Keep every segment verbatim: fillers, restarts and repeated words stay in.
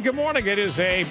Good morning. It is a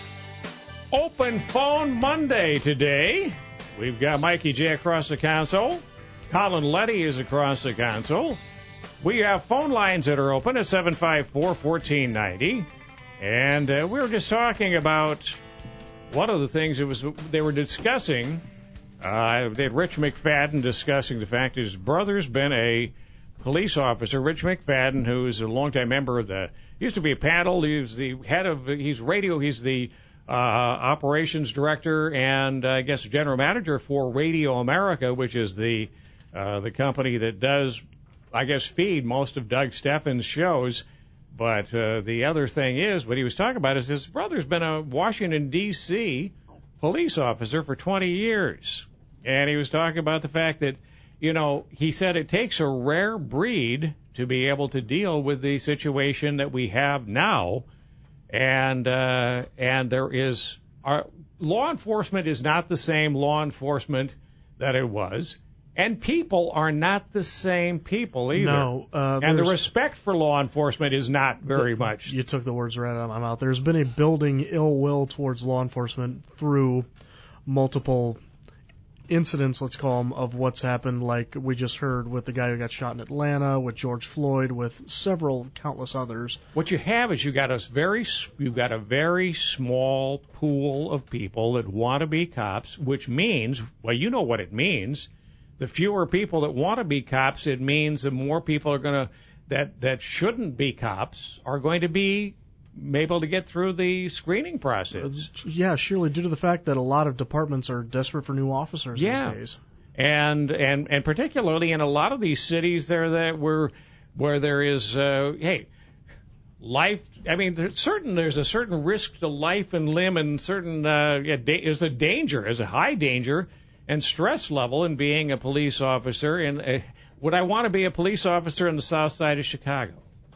open phone Monday today. We've got Mikey J across the console. Colin Letty is across the console. We have phone lines that are open at seven five four, one four nine zero. And uh, we were just talking about one of the things that was they were discussing. Uh, they had Rich McFadden discussing the fact that his brother's been a police officer. Rich McFadden, who is a longtime member of the, used to be a panel. He was the head of, he's radio, he's the uh, operations director and uh, I guess general manager for Radio America, which is the uh, the company that does, I guess, feed most of Doug Steffens' shows. But uh, the other thing is, what he was talking about is his brother's been a Washington, D C police officer for twenty years. And he was talking about the fact that, you know, he said it takes a rare breed to be able to deal with the situation that we have now. And uh, and there is, our, law enforcement is not the same law enforcement that it was. And people are not the same people either. No. Uh, and the respect for law enforcement is not very the, much. You took the words right out of my mouth. There's been a building ill will towards law enforcement through multiple incidents, let's call them, of what's happened, like we just heard with the guy who got shot in Atlanta, with George Floyd, with several countless others. What you have is you got a very you've got a very small pool of people that want to be cops, which means, well, you know what it means. The fewer people that want to be cops, it means the more people are going to that that shouldn't be cops are going to be able to get through the screening process. Yeah, surely due to the fact that a lot of departments are desperate for new officers yeah. these days. And and and particularly in a lot of these cities there that where where there is uh, hey life. I mean, there's certain there's a certain risk to life and limb, and certain uh, yeah, da- there's a danger, there's a high danger and stress level in being a police officer. And uh, would I want to be a police officer in the South Side of Chicago?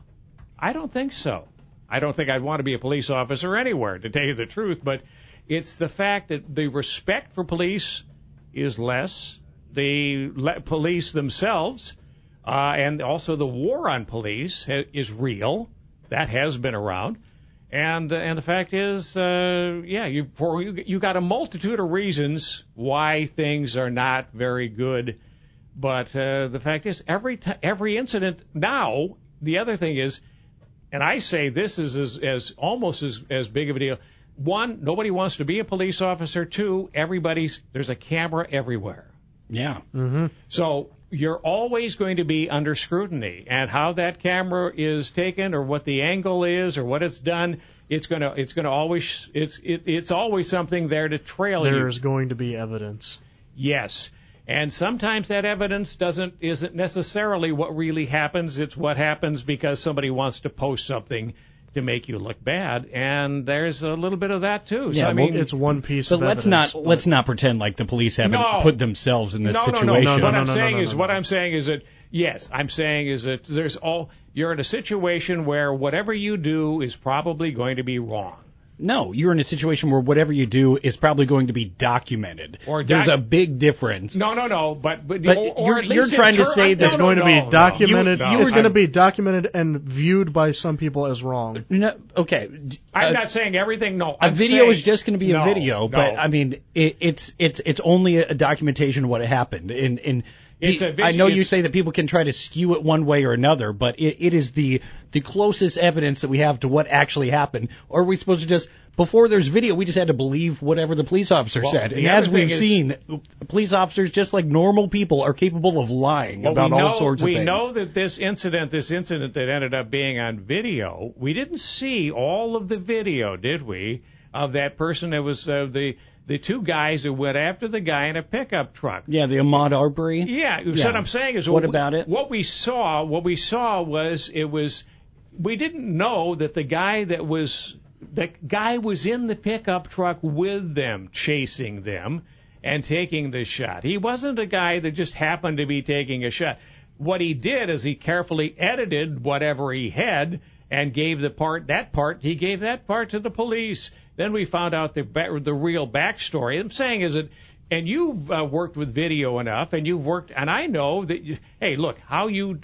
I don't think so. I don't think I'd want to be a police officer anywhere, to tell you the truth, but it's the fact that the respect for police is less. The le- police themselves, uh, and also the war on police ha- is real. That has been around. And uh, and the fact is, uh, yeah, you for you, you got a multitude of reasons why things are not very good. But uh, the fact is, every t- every incident now, the other thing is, and I say this is as, as almost as, as big of a deal. One, nobody wants to be a police officer. Two, everybody's there's a camera everywhere. Yeah. Mm-hmm. So you're always going to be under scrutiny, and how that camera is taken, or what the angle is, or what it's done, it's gonna it's gonna always it's it, it's always something there to trail you. There's going to be evidence. Yes. And sometimes that evidence doesn't isn't necessarily what really happens. It's what happens because somebody wants to post something to make you look bad, and there's a little bit of that too. Yeah, so, I mean, it's one piece so of let's evidence. not let's not pretend like the police haven't No. put themselves in this no, situation. No, no, no. No, What no, I'm no, saying no, no, is, no, what no. I'm saying is that yes, I'm saying is that there's all you're in a situation where whatever you do is probably going to be wrong. No, you're in a situation where whatever you do is probably going to be documented. Or There's doc- a big difference. No, no, no. But but, But or, or you're- at least you're trying to inter- say that no, It's no, going no, to be no, documented. no, it's no. going to be documented and viewed by some people as wrong. No, okay. d- I'm uh, not saying everything. No, A I'm video saying, is just going to be a no, video, but no. I mean, it, it's it's it's only a documentation of what happened. And and It's pe- a vis- I know you it's- say that people can try to skew it one way or another, but it, it is the the closest evidence that we have to what actually happened. Or are we supposed to just before there's video, we just had to believe whatever the police officer Well, said? the And other as we've thing is- seen, police officers, just like normal people, are capable of lying Well, about we know, all sorts of we things. know that this incident, this incident that ended up being on video, we didn't see all of the video, did we? Of that person that was uh, the the two guys who went after the guy in a pickup truck. Yeah, the Ahmaud Arbery. Yeah, so Yeah. what I'm saying is, What we- about it? What we saw, what we saw was it was we didn't know that the guy that was the guy was in the pickup truck with them, chasing them and taking the shot. He wasn't a guy that just happened to be taking a shot. What he did is he carefully edited whatever he had and gave the part that part he gave that part to the police. Then we found out the ba- the real backstory. I'm saying is that, and you've uh, worked with video enough, and you've worked, and I know that. You, hey, look how you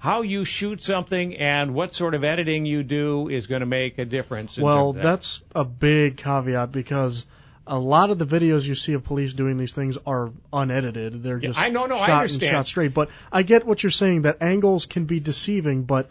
how you shoot something and what sort of editing you do is going to make a difference. In Well, terms of that. that's a big caveat because a lot of the videos you see of police doing these things are unedited. They're just I know, no, I shot and understand. shot straight. But I get what you're saying, that angles can be deceiving, but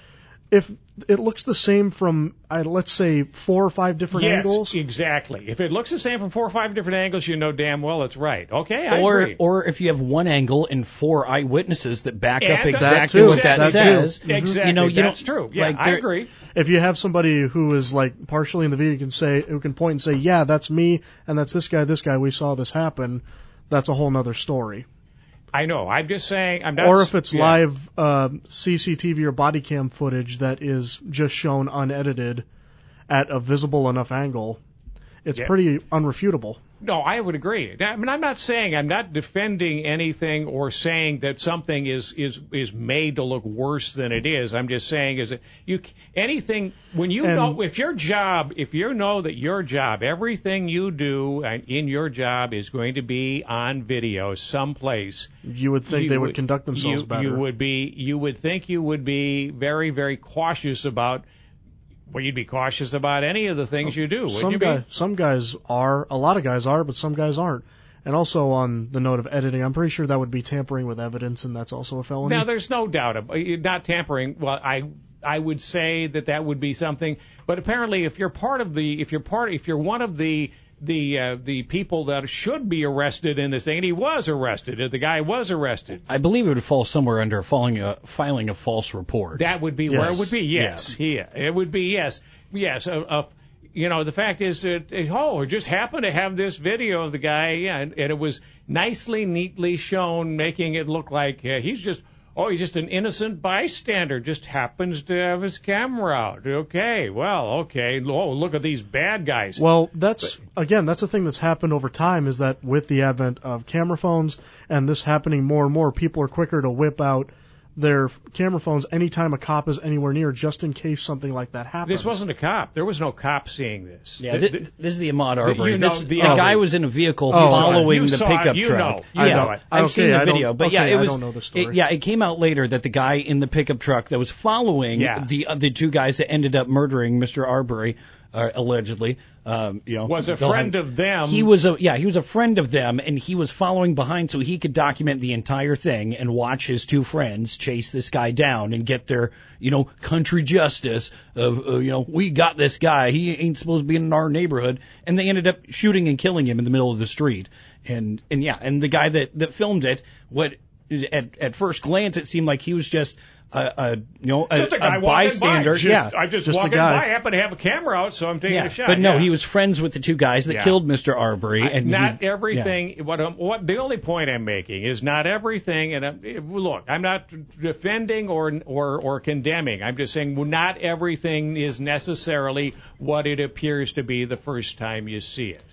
if it looks the same from, uh, let's say, four or five different yes, angles. exactly. If it looks the same from four or five different angles, you know damn well it's right. Okay, I or agree. or if you have one angle and four eyewitnesses that back up And exactly that what too. that, That says, too. Exactly, you know, you that's don't, true. Yeah, like, I there- agree. If you have somebody who is like partially in the video, can say, who can point and say, yeah, that's me, and that's this guy, this guy, we saw this happen, that's a whole nother story. I know. I'm just saying. I'm not. Or if it's yeah. live uh, C C T V or body cam footage that is just shown unedited at a visible enough angle, it's Yeah. pretty unrefutable. No, I would agree. I mean, I'm not saying, I'm not defending anything or saying that something is is is made to look worse than it is. I'm just saying is that you anything when you And- know if your job, if you know that your job, everything you do in your job is going to be on video someplace. You would think you they would, conduct themselves you, better. You would be, you would think you would be very, very cautious about. Well, you'd be cautious about any of the things you do, wouldn't some you guy, be? some guys are, a lot of guys are, but some guys aren't. And also on the note of editing, I'm pretty sure that would be tampering with evidence, and that's also a felony. Now, there's no doubt about not tampering. Well, I I would say that that would be something. But apparently, if you're part of the, if you're part, if you're one of the the uh, the people that should be arrested in this thing, and he was arrested, the guy was arrested. I believe it would fall somewhere under filing a, filing a false report. That would be Yes. where it would be. Yes, yeah, it would be. Yes, yes. Uh, uh, you know, the fact is that oh, it just happened to have this video of the guy, yeah, and, and it was nicely, neatly shown, making it look like uh, he's just. Oh, he's just an innocent bystander, just happens to have his camera out. Okay, well, okay. Oh, look at these bad guys. Well, that's, again, that's the thing that's happened over time, is that with the advent of camera phones and this happening more and more, people are quicker to whip out their camera phones anytime a cop is anywhere near, just in case something like that happens. This wasn't a cop. There was no cop seeing this. Yeah, The- thi- the- this is the Ahmaud Arbery. you know, this, the- the oh. guy was in a vehicle Oh, following you the saw pickup it, you truck. know. I yeah, know it. I've Okay, seen the I don't- video, but okay, yeah, it I was. don't know the story. It, yeah, it came out later that the guy in the pickup truck that was following Yeah. the uh, the two guys that ended up murdering Mister Arbery, uh, allegedly, um, you know, was a they'll friend have- of them. He was a yeah, he was a friend of them, and he was following behind so he could document the entire thing and watch his two friends chase this guy down and get their you know country justice of uh, you know we got this guy, he ain't supposed to be in our neighborhood, and they ended up shooting and killing him in the middle of the street, and and yeah, and the guy that that filmed it, what at at first glance it seemed like he was just a, a you know a, just a guy a walking bystander, by. Just, yeah. I just, Just a walking guy. by. I happen to have a camera out, so I'm taking Yeah, a shot. but no, yeah. he was friends with the two guys that Yeah. killed Mister Arbery, and not he- everything. What, um, what the only point I'm making is not everything. And um, look, I'm not defending or or or condemning. I'm just saying well, not everything is necessarily what it appears to be the first time you see it.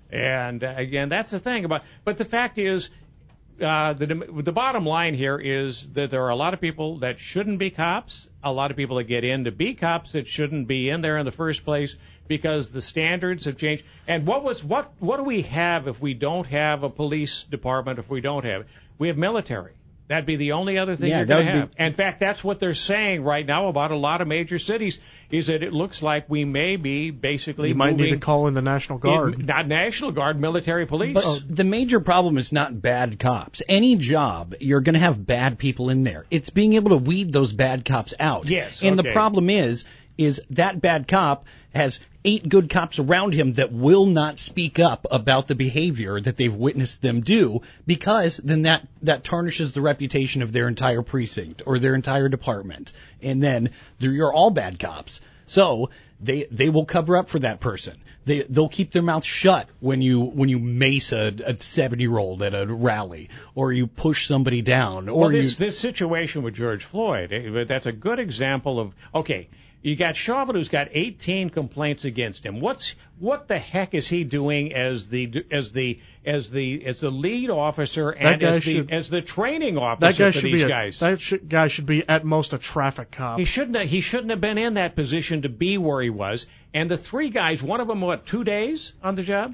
And uh, again, that's the thing about. But the fact is. Uh, the the bottom line here is that there are a lot of people that shouldn't be cops, a lot of people that get in to be cops that shouldn't be in there in the first place because the standards have changed. And what was what what do we have if we don't have a police department? If we don't have it, we have military. That'd be the only other thing Yeah, you're that going to would have. be- In fact, that's what they're saying right now about a lot of major cities. Is that it looks like we may be basically You might need moving to call in the National Guard. in- not National Guard, military police. But the major problem is not bad cops. Any job, you're going to have bad people in there. It's being able to weed those bad cops out. Yes, And okay. the problem is, is that bad cop has eight good cops around him that will not speak up about the behavior that they've witnessed them do, because then that, that tarnishes the reputation of their entire precinct or their entire department. And then they're, you're all bad cops. So they they will cover up for that person. They they'll keep their mouth shut when you when you mace a, a seventy year old at a rally, or you push somebody down, or Well, this, you this situation with George Floyd, eh, that's a good example of, okay, you got Chauvin who's got eighteen complaints against him. What's what the heck is he doing as the as the as the as the lead officer and guy as the should- as the training That officer guy for should these be a, guys? that should, guy should be at most a traffic cop. He shouldn't have, he shouldn't have been in that position to be where he was. And the three guys, one of them what two days on the job? Yep.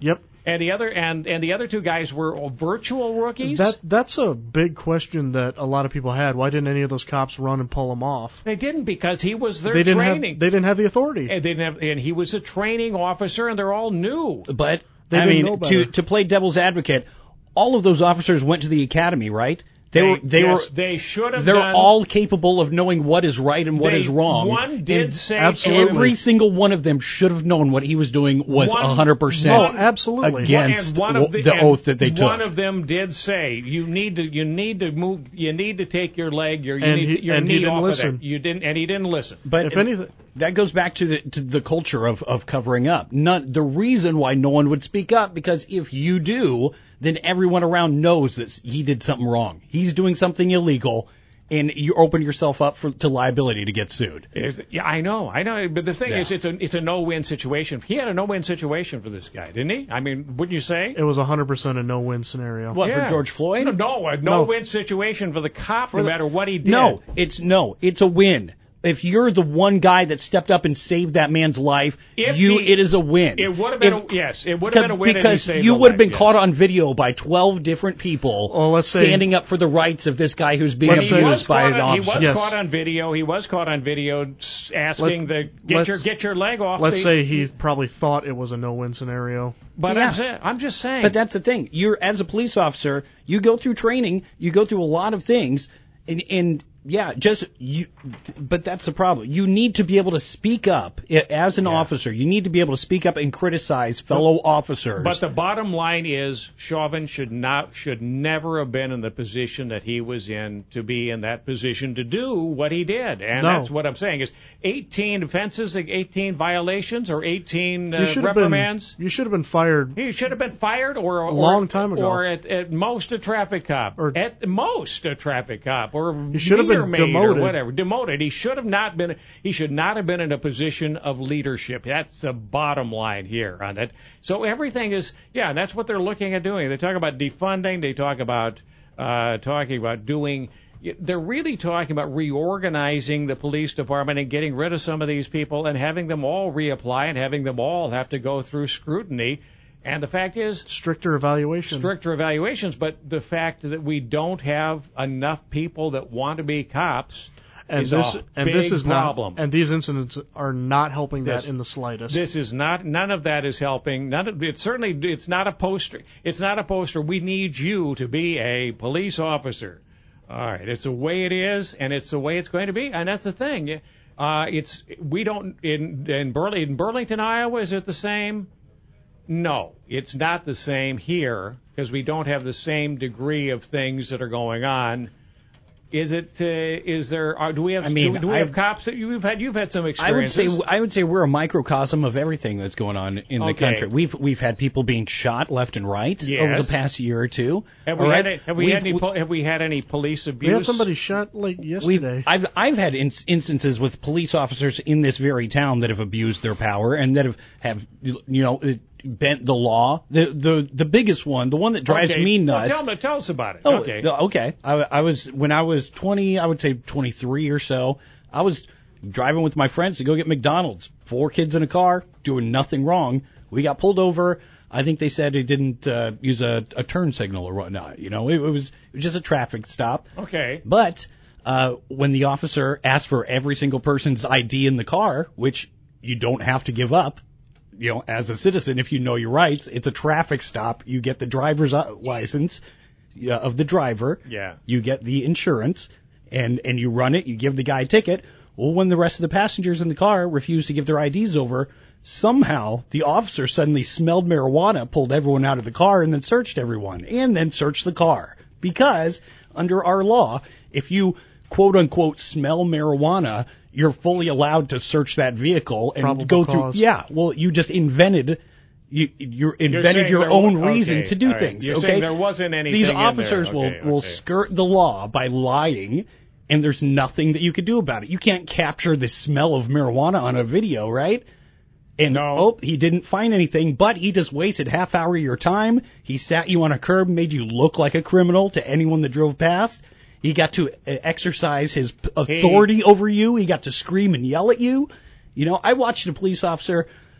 And the other and, and the other two guys were virtual rookies. That that's a big question that a lot of people had. Why didn't any of those cops run and pull him off? They didn't, because he was their they didn't training. Have, they didn't have the authority. And they didn't have, and he was a training officer, and they're all new. But They I didn't mean, know to better. to play devil's advocate, all of those officers went to the academy, right? They, They, were they yes, were they should have they're done. all capable of knowing what is right and what they- is wrong. One did And say absolutely. every single one of them should have known what he was doing was One- one hundred percent No, absolutely. against and one of the, the, and oath that they took. One of them did say, "You need to, you need to move, you need to take your leg, your, you And need he- to, your and he knee didn't off listen. of that." You didn't, and he didn't listen. But If anything- that goes back to the to the culture of, of covering up. None, the reason why no one would speak up, because if you do, then everyone around knows that he did something wrong. He's doing something illegal, and you open yourself up for, to liability to get sued. It's, yeah, I know, I know. But the thing Yeah. is, it's a it's a no-win situation. He had a no-win situation for this guy, didn't he? I mean, wouldn't you say? It was one hundred percent a no-win scenario. What, Yeah. for George Floyd? No, no, a no-win situation for the cop, no the- matter what he did. No, it's no, it's a win. If you're the one guy that stepped up and saved that man's life, If you he- it is a win. It would have been If- a, yes, it would have been a win if he because saved you the would have been life, caught yes. on video by twelve different people Well, let's say- standing up for the rights of this guy who's being Let's say- He was abused by caught an on, he officer. was Yes. caught on video. He was caught on video s- asking Let- the get let's- your get your leg off. Let's the, say he probably thought it was a no-win scenario. But Yeah. I'm, saying, I'm just saying. But that's the thing. You're as a police officer, you go through training, you go through a lot of things, and, and yeah, just you. But that's the problem. You need to be able to speak up I- as an Yeah. officer. You need to be able to speak up and criticize fellow officers. But the bottom line is, Chauvin should not, should never have been in the position that he was in to be in that position to do what he did, and No. that's what I'm saying is eighteen offenses, like eighteen violations, or eighteen uh, You should have been. reprimands. You should have been fired. He should have been fired, or a long time ago. or at, at most a traffic cop, Or- at most a traffic cop, or He should have been meter maid demoted. or whatever, demoted. He should have not been. He should not have been in a position of leadership. That's the bottom line here on it. So everything is, yeah, and that's what they're looking at doing. They talk about defunding. They talk about uh, talking about doing. They're really talking about reorganizing the police department and getting rid of some of these people and having them all reapply and having them all have to go through scrutiny. And the fact is, Stricter evaluation. stricter evaluations, but the fact that we don't have enough people that want to be cops and is this a and big this is problem. not. And these incidents are not helping that This- in the slightest. This is not. None of that is helping. None of it. Certainly, it's not a poster. It's not a poster. We need you to be a police officer. All right. It's the way it is, and it's the way it's going to be, and that's the thing. Uh, it's we don't in in Burlington, in Burlington, Iowa. Is it the same? No, it's not the same here because we don't have the same degree of things that are going on. Is it? Uh, is there? Are, do we have? I mean, do, do we have I've- cops that you've had? You've had some I would experiences. say I would say we're a microcosm of everything that's going on in the Okay. country. We've we've had people being shot left and right Yes. over the past year or two. Have we All had right? any, have we We've- had any po- have we had any police abuse? we had somebody shot like We've, yesterday. I've I've had in, instances with police officers in this very town that have abused their power and that have have you know bent the law. The the the biggest one, the one that drives Okay. me Well, nuts. tell, me, tell us about it. Oh, okay. okay. I, I was when I was twenty, I would say twenty-three or so. I was driving with my friends to go get McDonald's. Four kids in a car, doing nothing wrong. We got pulled over. I think they said it didn't uh, use a, a turn signal or whatnot. You know, it, it was it was just a traffic stop. Okay. But uh, when the officer asked for every single person's I D in the car, which you don't have to give up, you know, as a citizen, if you know your rights, it's a traffic stop. You get the driver's uh, license uh, of the driver. Yeah. You get the insurance, and and you run it. You give the guy a ticket. Well, when the rest of the passengers in the car refuse to give their I Ds over, somehow the officer suddenly smelled marijuana, pulled everyone out of the car, and then searched everyone, and then searched the car. Because under our law, if you quote unquote smell marijuana, you're fully allowed to search that vehicle and Probable go through. cause. Yeah, well, you just invented. You you invented saying your there own wa- reason okay, to do all right. things. You're okay, saying there wasn't anything These in there. officers will Okay, will okay. skirt the law by lying, and there's nothing that you could do about it. You can't capture the smell of marijuana on a video, right? And No. oh, he didn't find anything, but he just wasted half hour of your time. He sat you on a curb, made you look like a criminal to anyone that drove past. He got to uh, exercise his p- authority over you. He got to scream and yell at you. You know, I watched a police officer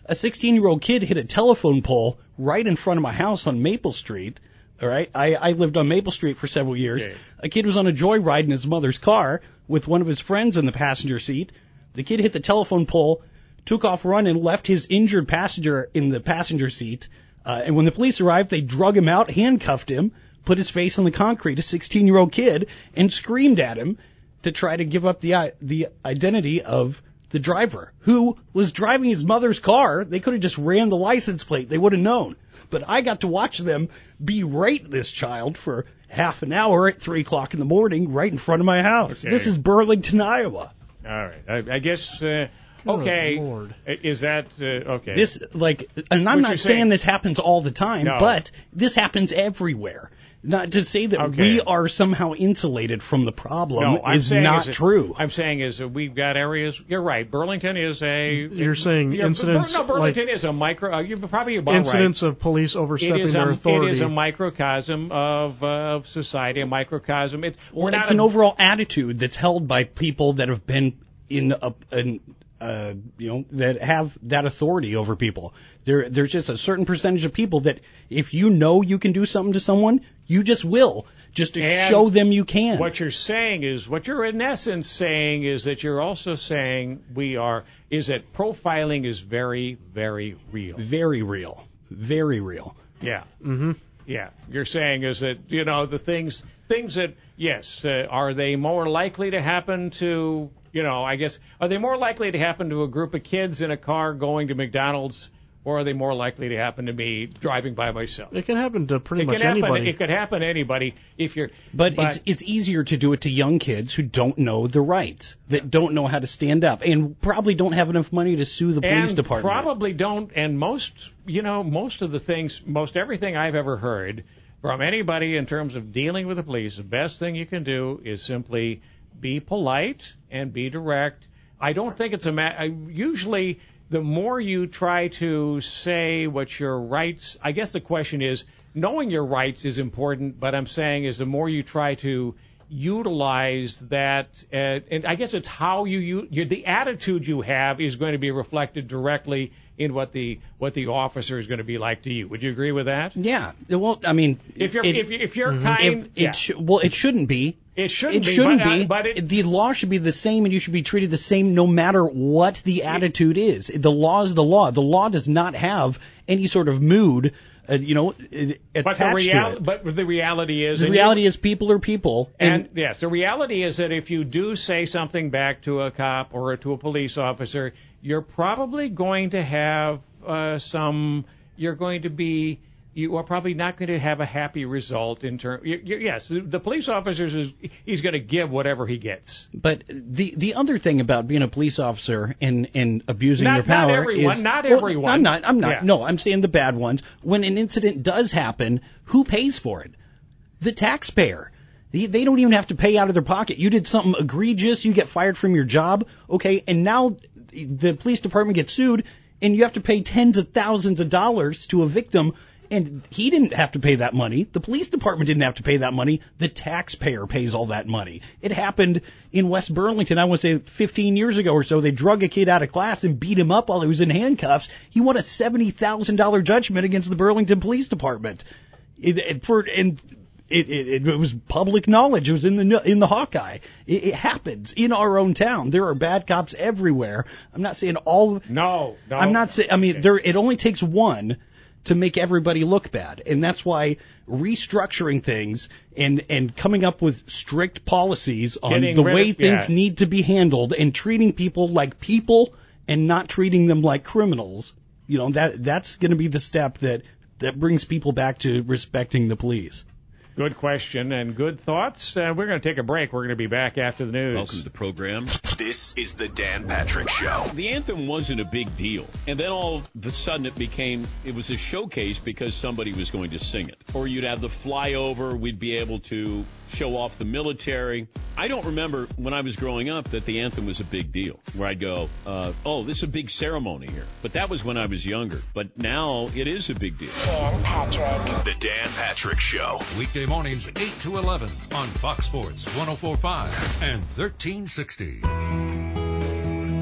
A sixteen-year-old kid hit a telephone pole right in front of my house on Maple Street. All right, I, I lived on Maple Street for several years. Okay. A kid was on a joyride in his mother's car with one of his friends in the passenger seat. The kid hit the telephone pole, took off running, left his injured passenger in the passenger seat. Uh, and when the police arrived, they drug him out, handcuffed him, put his face on the concrete, a sixteen-year-old kid, and screamed at him to try to give up the uh, the identity of the driver, who was driving his mother's car. They could have just ran the license plate. They would have known. But I got to watch them berate this child for half an hour at three o'clock in the morning right in front of my house. Okay. This is Burlington, Iowa. All right. I, I guess, uh, okay. Lord. Is that, uh, okay. This, like, and I'm What not you're saying saying- this happens all the time, No. but this happens everywhere. Not to say that Okay. we are somehow insulated from the problem no, I'm is saying not is that- true. I'm saying is that we've got areas. You're right. Burlington is a. You're saying yeah, incidents No, Burlington like- is a micro. Uh, you're probably about Incidents right. of police It overstepping is, their a, authority. it is a microcosm of, uh, of society, a microcosm. It, we're Well, not it's a, an overall attitude that's held by people that have been in a, an, uh, you know, that have that authority over people. There, there's just a certain percentage of people that if you know you can do something to someone, you just will, just to And show them you can. What you're saying is, what you're in essence saying is that you're also saying we are, is that profiling is very, very real. Very real. Very real. Yeah. Mm-hmm. Yeah. You're saying is that, you know, the things, things that, yes, uh, are they more likely to happen to, you know, I guess, are they more likely to happen to a group of kids in a car going to McDonald's, or are they more likely to happen to me driving by myself? It can happen to pretty It much can happen. anybody. It could happen to anybody if you're. But, it's it's easier to do it to young kids who don't know the rights, that don't know how to stand up, and probably don't have enough money to sue the police and department. probably don't. And most, you know, most of the things, most everything I've ever heard from anybody in terms of dealing with the police, the best thing you can do is simply be polite and be direct. I don't think it's a ma- I, usually. The more you try to say what your rights, I guess the question is, knowing your rights is important, but I'm saying is the more you try to utilize that, uh, and I guess it's how you, you, you, the attitude you have is going to be reflected directly in what the what the officer is going to be like to you. Would you agree with that? Yeah. Well, I mean, If you're it, if, you- if you're kind, if, yeah. it sh- well, it shouldn't be. It shouldn't it be, shouldn't but, uh, be. but it- the law should be the same, and you should be treated the same no matter what the attitude is. The law is the law. The law does not have any sort of mood, uh, you know, attached but the to real, it. but the reality is, The and reality you, is people are people, And, and, yes, the reality is that if you do say something back to a cop or to a police officer, you're probably going to have uh, some. You're going to be. You are probably not going to have a happy result in terms. Yes, the, the police officer is he's going to give whatever he gets. But the the other thing about being a police officer and, and abusing Not- your power not everyone, is not well, everyone. I'm not. I'm not. Yeah. No, I'm saying the bad ones. When an incident does happen, who pays for it? The taxpayer. They, they don't even have to pay out of their pocket. You did something egregious, you get fired from your job, okay, and now the police department gets sued, and you have to pay tens of thousands of dollars to a victim. And he didn't have to pay that money. The police department didn't have to pay that money. The taxpayer pays all that money. It happened in West Burlington, I want to say fifteen years ago or so. They drug a kid out of class and beat him up while he was in handcuffs. He won a seventy thousand dollars judgment against the Burlington Police Department. It, it, for, and it, it, it was public knowledge. It was in the in the Hawkeye. It, it happens in our own town. There are bad cops everywhere. I'm not saying all. No, no. I'm not saying. I mean, Okay. there. It only takes one to make everybody look bad. And that's why restructuring things and, and coming up with strict policies on Getting the rid way of- things yeah. need to be handled and treating people like people and not treating them like criminals, you know, that that's going to be the step that, that brings people back to respecting the police. Good question and good thoughts. Uh, we're going to take a break. We're going to be back after the news. Welcome to the program. This is the Dan Patrick Show. The anthem wasn't a big deal. And then all of a sudden it became, it was a showcase because somebody was going to sing it. Or you'd have the flyover, we'd be able to show off the military. I don't remember when I was growing up that the anthem was a big deal, where I'd go, uh, oh, this is a big ceremony here. But that was when I was younger. But now it is a big deal. Dan Patrick. The Dan Patrick Show. Weekday mornings eight to eleven on Fox Sports one oh four point five and thirteen sixty.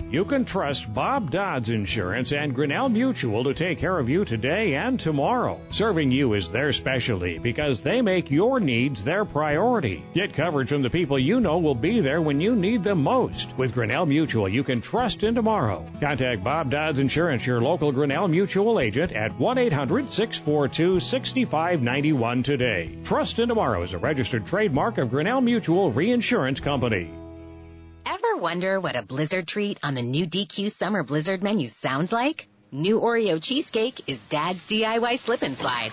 you can trust Bob Dodds Insurance and Grinnell Mutual to take care of you today and tomorrow. Serving you is their specialty because they make your needs their priority. Get coverage from the people you know will be there when you need them most. With Grinnell Mutual, you can trust in tomorrow. Contact Bob Dodds Insurance, your local Grinnell Mutual agent, at one eight hundred six four two six five nine one today. Trust in tomorrow is a registered trademark of Grinnell Mutual Reinsurance Company. Ever wonder what a blizzard treat on the new D Q Summer Blizzard menu sounds like? New Oreo cheesecake is Dad's D I Y slip and slide.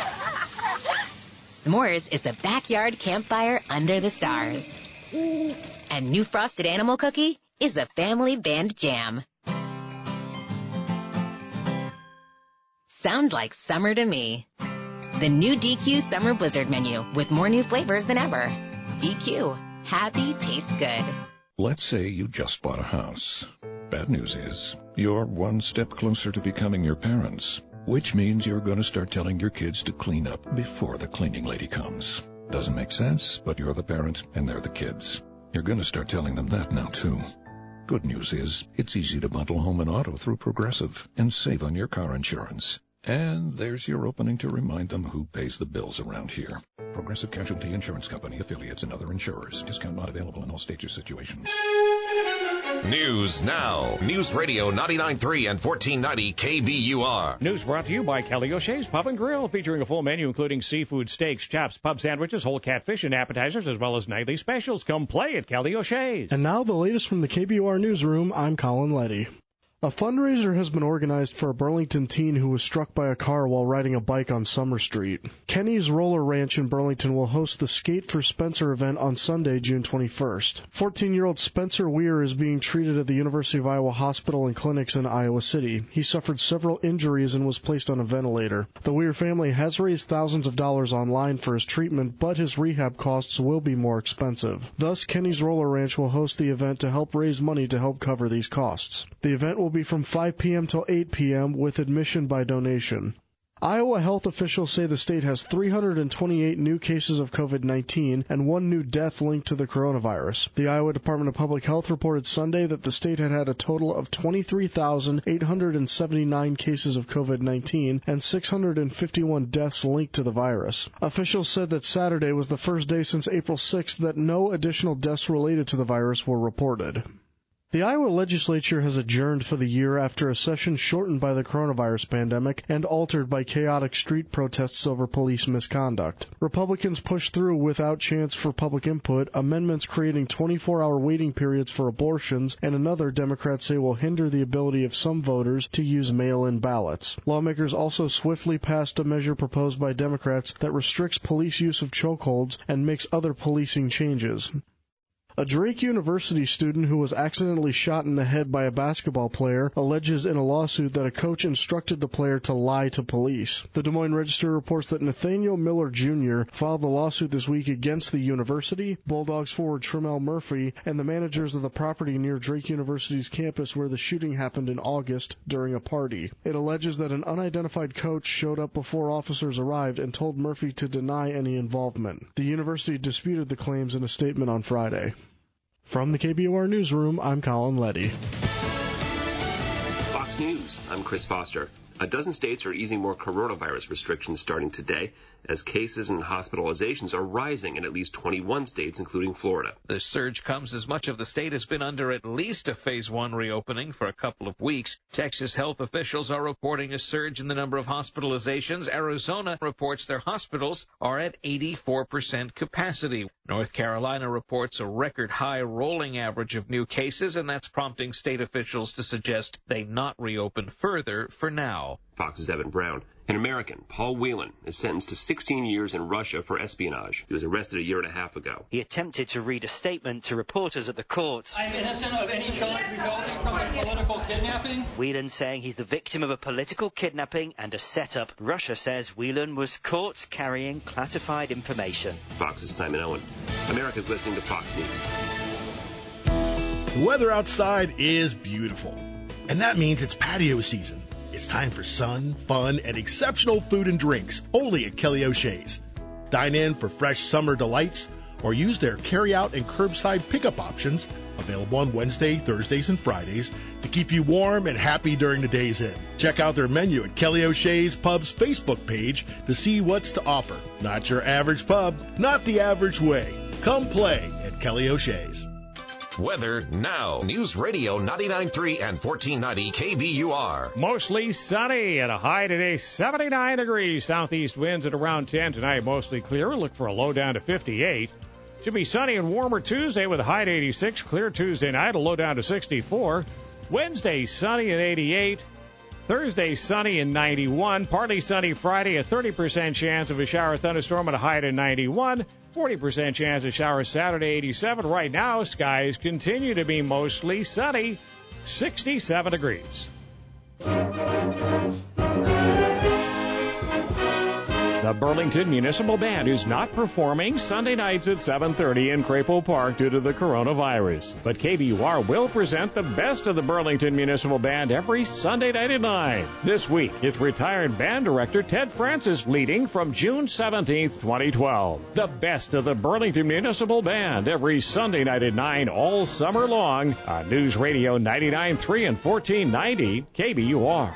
S'mores is a backyard campfire under the stars. And new Frosted Animal Cookie is a family band jam. Sounds like summer to me. The new D Q Summer Blizzard menu with more new flavors than ever. D Q. Happy tastes good. Let's say you just bought a house. Bad news is, you're one step closer to becoming your parents, which means you're going to start telling your kids to clean up before the cleaning lady comes. Doesn't make sense, but you're the parent and they're the kids. You're going to start telling them that now, too. Good news is, it's easy to bundle home and auto through Progressive and save on your car insurance. And there's your opening to remind them who pays the bills around here. Progressive Casualty Insurance Company, affiliates, and other insurers. Discount not available in all states or situations. News now. News Radio ninety-nine point three and fourteen ninety K B U R. News brought to you by Kelly O'Shea's Pub and Grill, featuring a full menu including seafood, steaks, chops, pub sandwiches, whole catfish, and appetizers, as well as nightly specials. Come play at Kelly O'Shea's. And now the latest from the K B U R newsroom. I'm Colin Letty. A fundraiser has been organized for a Burlington teen who was struck by a car while riding a bike on Summer Street. Kenny's Roller Ranch in Burlington will host the Skate for Spencer event on Sunday, June twenty-first. fourteen-year-old Spencer Weir is being treated at the University of Iowa Hospital and Clinics in Iowa City. He suffered several injuries and was placed on a ventilator. The Weir family has raised thousands of dollars online for his treatment, but his rehab costs will be more expensive. Thus, Kenny's Roller Ranch will host the event to help raise money to help cover these costs. The event will be from five p.m. till eight p.m. with admission by donation. Iowa health officials say the state has three hundred twenty-eight new cases of COVID nineteen and one new death linked to the coronavirus. The Iowa Department of Public Health reported Sunday that the state had had a total of twenty-three thousand eight hundred seventy-nine cases of COVID nineteen and six hundred fifty-one deaths linked to the virus. Officials said that Saturday was the first day since April sixth that no additional deaths related to the virus were reported. The Iowa legislature has adjourned for the year after a session shortened by the coronavirus pandemic and altered by chaotic street protests over police misconduct. Republicans pushed through without chance for public input amendments creating twenty-four hour waiting periods for abortions, and another Democrats say will hinder the ability of some voters to use mail-in ballots. Lawmakers also swiftly passed a measure proposed by Democrats that restricts police use of chokeholds and makes other policing changes. A Drake University student who was accidentally shot in the head by a basketball player alleges in a lawsuit that a coach instructed the player to lie to police. The Des Moines Register reports that Nathaniel Miller Junior filed the lawsuit this week against the university, Bulldogs forward Tremel Murphy, and the managers of the property near Drake University's campus where the shooting happened in August during a party. It alleges that an unidentified coach showed up before officers arrived and told Murphy to deny any involvement. The university disputed the claims in a statement on Friday. From the K B U R Newsroom, I'm Colin Letty. Fox News, I'm Chris Foster. A dozen states are easing more coronavirus restrictions starting today as cases and hospitalizations are rising in at least twenty-one states, including Florida. The surge comes as much of the state has been under at least a phase one reopening for a couple of weeks. Texas health officials are reporting a surge in the number of hospitalizations. Arizona reports their hospitals are at eighty-four percent capacity. North Carolina reports a record high rolling average of new cases, and that's prompting state officials to suggest they not reopen further for now. Fox's Evan Brown. An American, Paul Whelan, is sentenced to sixteen years in Russia for espionage. He was arrested a year and a half ago. He attempted to read a statement to reporters at the court. I'm innocent of any charge resulting from a political kidnapping. Whelan saying he's the victim of a political kidnapping and a setup. Russia says Whelan was caught carrying classified information. Fox's Simon Owen. America's listening to Fox News. The weather outside is beautiful, and that means it's patio season. It's time for sun, fun, and exceptional food and drinks, only at Kelly O'Shea's. Dine in for fresh summer delights, or use their carry-out and curbside pickup options Available on Wednesday, Thursdays, and Fridays to keep you warm and happy during the day's in. Check out their menu at Kelly O'Shea's Pub's Facebook page to see what's to offer. Not your average pub, not the average way. Come play at Kelly O'Shea's. Weather now. News Radio ninety-nine point three and fourteen ninety K B U R. Mostly sunny and a high today, seventy-nine degrees. Southeast winds at around ten. Tonight, mostly clear. Look for a low down to fifty-eight. Should be sunny and warmer Tuesday with a high to eighty-six. Clear Tuesday night, a low down to sixty-four. Wednesday, sunny and eighty-eight. Thursday, sunny and ninety-one. Partly sunny Friday, a thirty percent chance of a shower thunderstorm at a high to ninety-one. forty percent chance of showers Saturday, eighty-seven. Right now, skies continue to be mostly sunny, sixty-seven degrees. The Burlington Municipal Band is not performing Sunday nights at seven thirty in Crapo Park due to the coronavirus. But K B U R will present the best of the Burlington Municipal Band every Sunday night at nine. This week, it's retired band director Ted Francis leading from June seventeenth, twenty twelve. The best of the Burlington Municipal Band every Sunday night at nine all summer long on News Radio ninety-nine point three and fourteen ninety K B U R.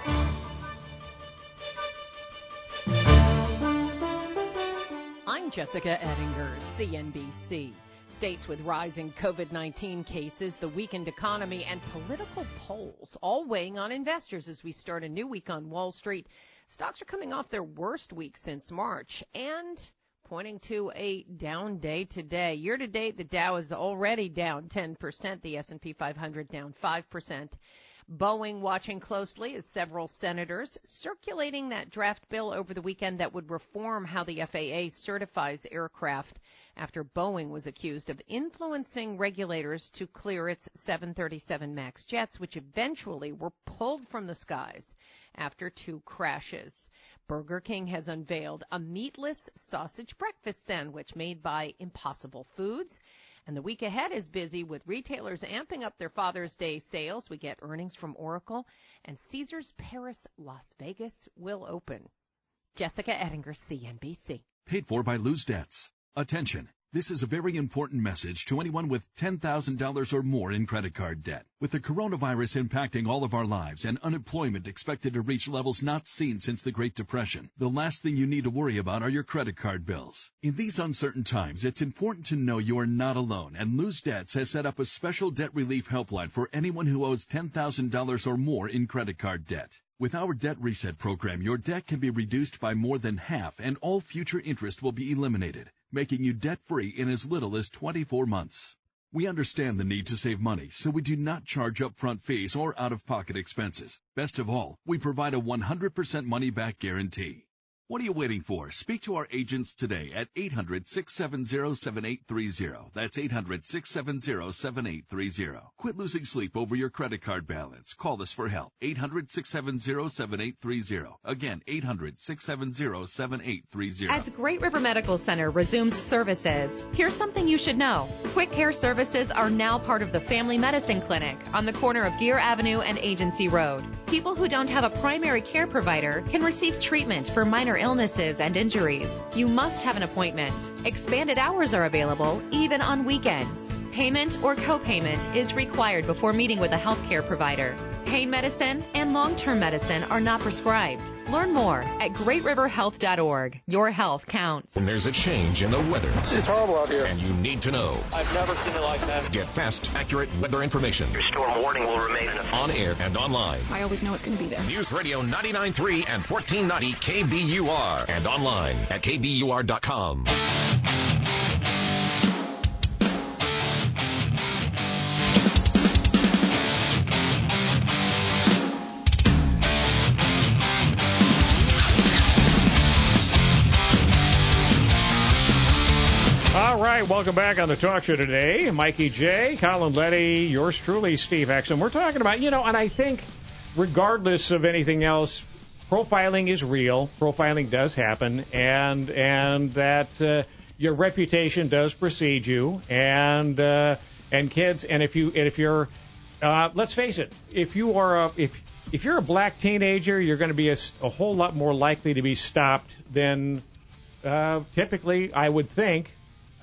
Jessica Ettinger, C N B C. States with rising COVID nineteen cases, the weakened economy, and political polls all weighing on investors as we start a new week on Wall Street. Stocks are coming off their worst week since March and pointing to a down day today. Year to date, the Dow is already down ten percent, the S and P five hundred down five percent. Boeing watching closely as several senators circulating that draft bill over the weekend that would reform how the F A A certifies aircraft after Boeing was accused of influencing regulators to clear its seven thirty-seven MAX jets, which eventually were pulled from the skies after two crashes. Burger King has unveiled a meatless sausage breakfast sandwich made by Impossible Foods. And the week ahead is busy with retailers amping up their Father's Day sales. We get earnings from Oracle, and Caesars Paris Las Vegas will open. Jessica Ettinger, C N B C. Paid for by Lose Debts. Attention. This is a very important message to anyone with ten thousand dollars or more in credit card debt. With the coronavirus impacting all of our lives and unemployment expected to reach levels not seen since the Great Depression, the last thing you need to worry about are your credit card bills. In these uncertain times, it's important to know you are not alone, and Lose Debts has set up a special debt relief helpline for anyone who owes ten thousand dollars or more in credit card debt. With our Debt Reset program, your debt can be reduced by more than half, and all future interest will be eliminated, making you debt-free in as little as twenty-four months. We understand the need to save money, so we do not charge upfront fees or out-of-pocket expenses. Best of all, we provide a one hundred percent money-back guarantee. What are you waiting for? Speak to our agents today at eight hundred, six seven zero, seven eight three zero. That's eight hundred, six seven zero, seven eight three zero. Quit losing sleep over your credit card balance. Call us for help. eight hundred, six seven zero, seven eight three zero. Again, eight hundred, six seven zero, seven eight three zero. As Great River Medical Center resumes services, here's something you should know. Quick Care Services are now part of the Family Medicine Clinic on the corner of Gear Avenue and Agency Road. People who don't have a primary care provider can receive treatment for minor illnesses and injuries. You must have an appointment. Expanded hours are available, even on weekends. Payment or co-payment is required before meeting with a healthcare provider. Pain medicine and long-term medicine are not prescribed. Learn more at great river health dot org. Your health counts. When there's a change in the weather, it's horrible out here, and you need to know. I've never seen it like that. Get fast, accurate weather information. Your storm warning will remain in effect. On air and online. I always know it's going to be there. News Radio ninety-nine point three and fourteen ninety K B U R. And online at K B U R dot com. All right, welcome back on the talk show today. Mikey J, Colin Letty, yours truly, Steve Exum. We're talking about, you know, and I think regardless of anything else, profiling is real. Profiling does happen, and and that uh, your reputation does precede you. And uh, and kids, and if you and if you're, uh, let's face it, if you are a, if if you're a black teenager, you're going to be a, a whole lot more likely to be stopped than uh, typically, I would think.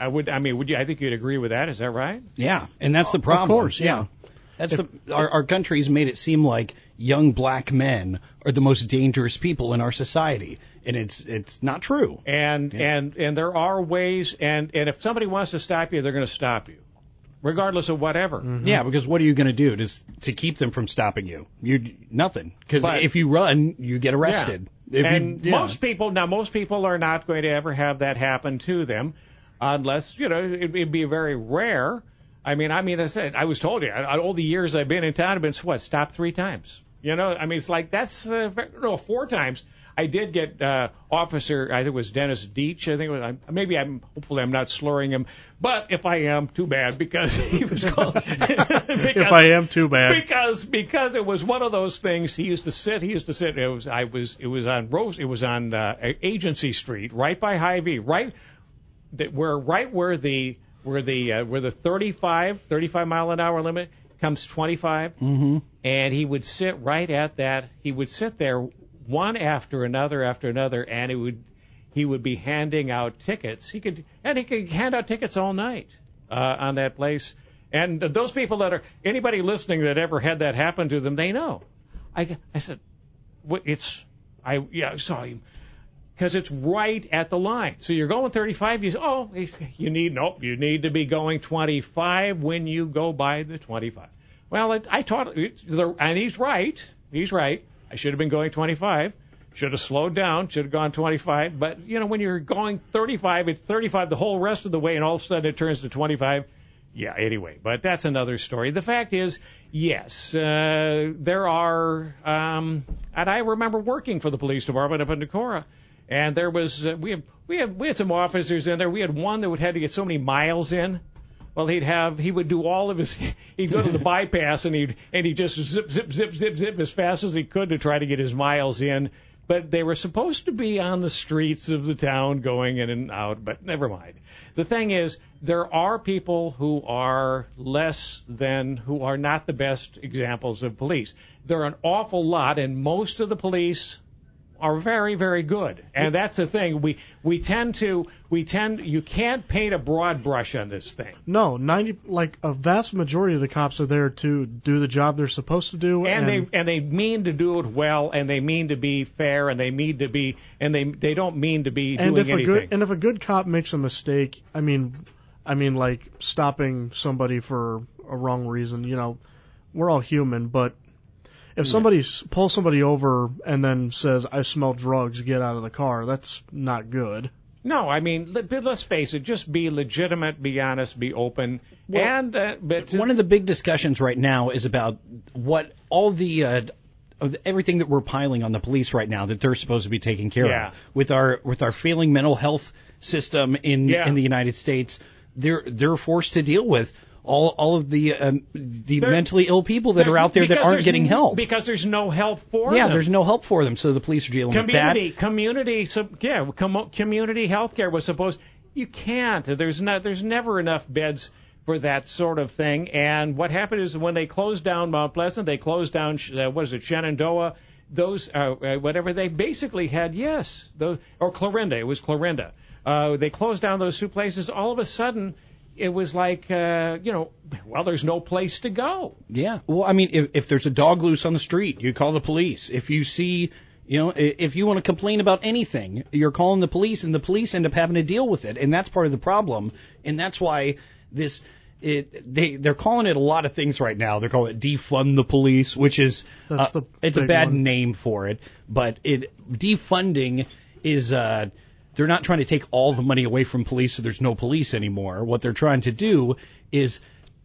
I would. I mean, would you? I think you'd agree with that. Is that right? Yeah, and that's the Of problem. course, yeah. That's the, our, our country's made it seem like young black men are the most dangerous people in our society, and it's it's not true. And Yeah. and and there are ways, and and if somebody wants to stop you, they're going to stop you, regardless of whatever. Mm-hmm. Yeah, because what are you going to do to s- to keep them from stopping you? You nothing. Because But- if you run, you get arrested. If and you, yeah. most people now, most people are not going to ever have that happen to them, unless you know it, it'd be very rare. I mean, I mean, I said, I was told you, I- all the years I've been in town, I've been what stopped three times. You know, I mean, it's like that's uh, very- no four times. I did get uh, Officer, I think it was Dennis Deach. I think it was. I'm, maybe I'm. Hopefully, I'm not slurring him. But if I am, too bad because he was called. because, If I am, too bad. Because because it was one of those things. He used to sit. He used to sit. It was. I was. It was on Rose. It was on uh, Agency Street, right by Hy-Vee, right. That where right where the where the uh, where the thirty-five, thirty-five mile an hour limit comes twenty-five, Mm-hmm. and he would sit right at that. He would sit there one after another after another, and he would he would be handing out tickets. He could and he could hand out tickets all night uh, on that place. And those people that are anybody listening that ever had that happen to them, they know. I I said, what, it's I yeah I saw him. Because it's right at the line. So you're going thirty-five. You say, oh, you need nope. You need to be going twenty-five when you go by the twenty-five. Well, it, I taught, and he's right. He's right. I should have been going twenty-five. Should have slowed down. Should have gone twenty-five. But you know, when you're going thirty-five, it's thirty-five the whole rest of the way, and all of a sudden it turns to twenty-five. Yeah. Anyway, but that's another story. The fact is, yes, uh, there are, um, and I remember working for the police department up in Decorah. And there was uh, we had we had we had some officers in there. We had one that would have to get so many miles in. Well, he'd have he would do all of his. He'd go to the bypass and he'd and he'd just zip zip zip zip zip as fast as he could to try to get his miles in. But they were supposed to be on the streets of the town going in and out. But never mind. The thing is, there are people who are less than who are not the best examples of police. There are an awful lot, and most of the police are very, very good. And that's the thing. We we tend to we tend you can't paint a broad brush on this thing. No, ninety like a vast majority of the cops are there to do the job they're supposed to do, And, and, they and they mean to do it well, and they mean to be fair, and they mean to be and they they don't mean to be and doing if a anything. good and if a good cop makes a mistake, I mean, I mean like stopping somebody for a wrong reason, you know, we're all human, but if somebody s pulls somebody over and then says, I smell drugs, get out of the car, that's not good. No, I mean, let, but let's face it, just be legitimate, be honest, be open. Well, and uh, but one of the big discussions right now is about what all the uh, of the- everything that we're piling on the police right now that they're supposed to be taking care Yeah. of with our with our failing mental health system in Yeah. in the United States. They're they're forced to deal with all all of the um, the There- mentally ill people that are there's- out there that because aren't there's getting n- help. because there's no help for Yeah, them. there's no help for them, so the police are dealing Community, with that. community, so, yeah, com- community health care was supposed. You can't. There's not. There's never enough beds for that sort of thing. And what happened is when they closed down Mount Pleasant, they closed down uh, what is it, Shenandoah, those uh, uh, whatever they basically had. Yes, those or Clarinda. It was Clarinda. Uh, they closed down those two places. All of a sudden, it was like, uh, you know, well, there's no place to go. Yeah. Well, I mean, if, if there's a dog loose on the street, you call the police. If you see, you know, i- if you want to complain about anything, you're calling the police, and the police end up having to deal with it, and that's part of the problem. And that's why this, it, they, they're calling it a lot of things right now. They're calling it defund the police, which is, That's uh, the it's a big bad one. name for it, but it defunding is, uh, they're not trying to take all the money away from police so there's no police anymore. What they're trying to do is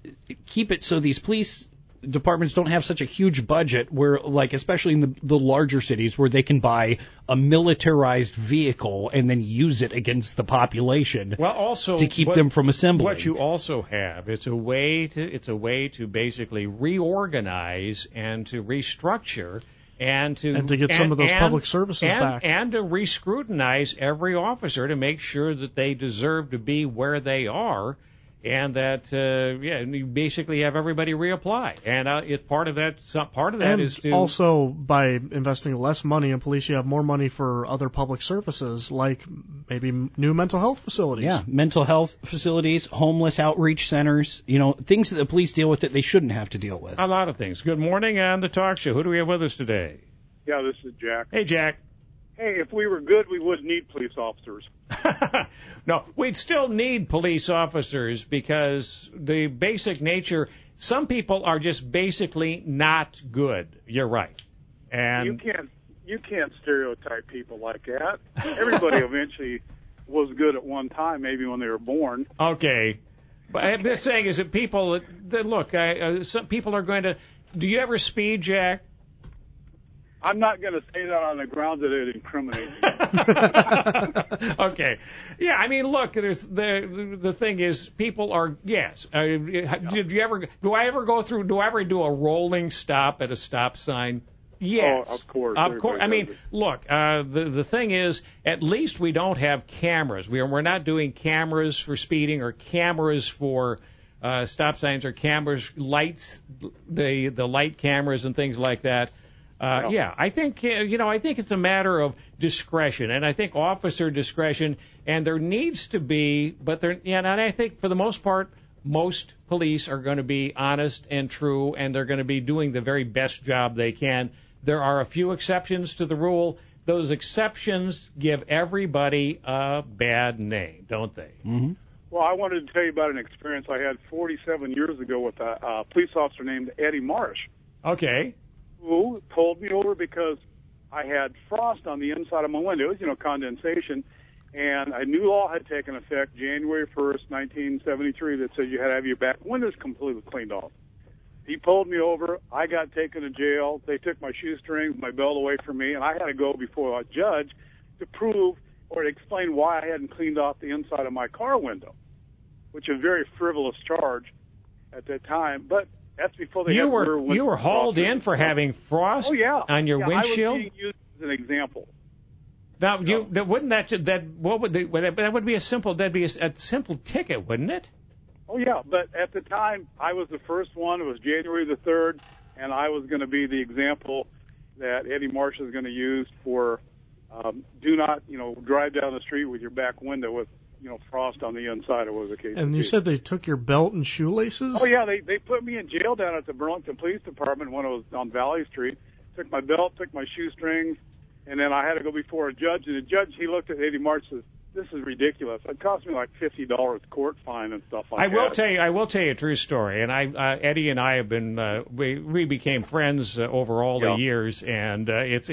keep it so these police departments don't have such a huge budget where, like, especially in the, the larger cities where they can buy a militarized vehicle and then use it against the population. Well, also to keep what- them from assembling. What you also have, it's a way to it's a way to basically reorganize and to restructure and to And to get some of those and- public services and, back. and to re-scrutinize every officer to make sure that they deserve to be where they are. and that uh, yeah, you basically have everybody reapply. And uh, it's part of that. Some, part of that and is to also by investing less money in police, you have more money for other public services like maybe new mental health facilities. Yeah, mental health facilities, homeless outreach centers, you know, things that the police deal with that they shouldn't have to deal with. a lot of things. Good morning on the talk show. Who do we have with us today? Yeah, this is Jack. Hey, Jack. Hey, if we were good, we wouldn't need police officers. No, we'd still need police officers because the basic nature, some people are just basically not good. You're right. And you can't you can't stereotype people like that. Everybody eventually was good at one time, maybe when they were born. Okay. But I'm just saying is that people, that, that look, I, uh, some people are going to, do you ever speed, Jack? I'm not going to say that on the grounds that it incriminates me. Okay. Yeah, I mean, look, there's the the thing is, people are, yes. Uh, did you ever, do I ever go through, do I ever do a rolling stop at a stop sign? Yes. Oh, of course. Of course. I mean, does it. look, uh, the the thing is, at least we don't have cameras. We are, we're not doing cameras for speeding or cameras for uh, stop signs or cameras, lights, the the light cameras and things like that. Uh, No. Yeah, I think, uh, you know, I think it's a matter of discretion, and I think officer discretion, and there needs to be, but there, yeah, and I think for the most part, most police are going to be honest and true, and they're going to be doing the very best job they can. There are a few exceptions to the rule. Those exceptions give everybody a bad name, don't they? Mm-hmm. Well, I wanted to tell you about an experience I had forty-seven years ago with a, a police officer named Eddie Marsh, Okay. who pulled me over because I had frost on the inside of my windows, you know, condensation, and a new law had taken effect January first, nineteen seventy-three, that said you had to have your back windows completely cleaned off. He pulled me over. I got taken to jail. They took my shoestrings, my belt away from me, and I had to go before a judge to prove or to explain why I hadn't cleaned off the inside of my car window, which is a very frivolous charge at that time. But that's before they You had were rear you were hauled window in for having frost Oh, yeah. on your yeah, windshield? I was being used as an example. Now, you that, wouldn't that that what would the, that would be a simple that'd be a, a simple ticket, wouldn't it? Oh, yeah, but at the time, I was the first one. It was January the third, and I was going to be the example that Eddie Marsh is going to use for um, do not, you know, drive down the street with your back window with, you know, frost on the inside, or what was the case. And may you be. said they took your belt and shoelaces? Oh, yeah, they, they put me in jail down at the Burlington Police Department when I was on Valley Street, took my belt, took my shoestrings, and then I had to go before a judge, and the judge, he looked at Eddie Marsh and says, this is ridiculous. It cost me like fifty dollars court fine and stuff like I that. will tell you, I will tell you a true story. And I, uh, Eddie and I have been, uh, we we became friends uh, over all Yeah. the years, and uh, it's.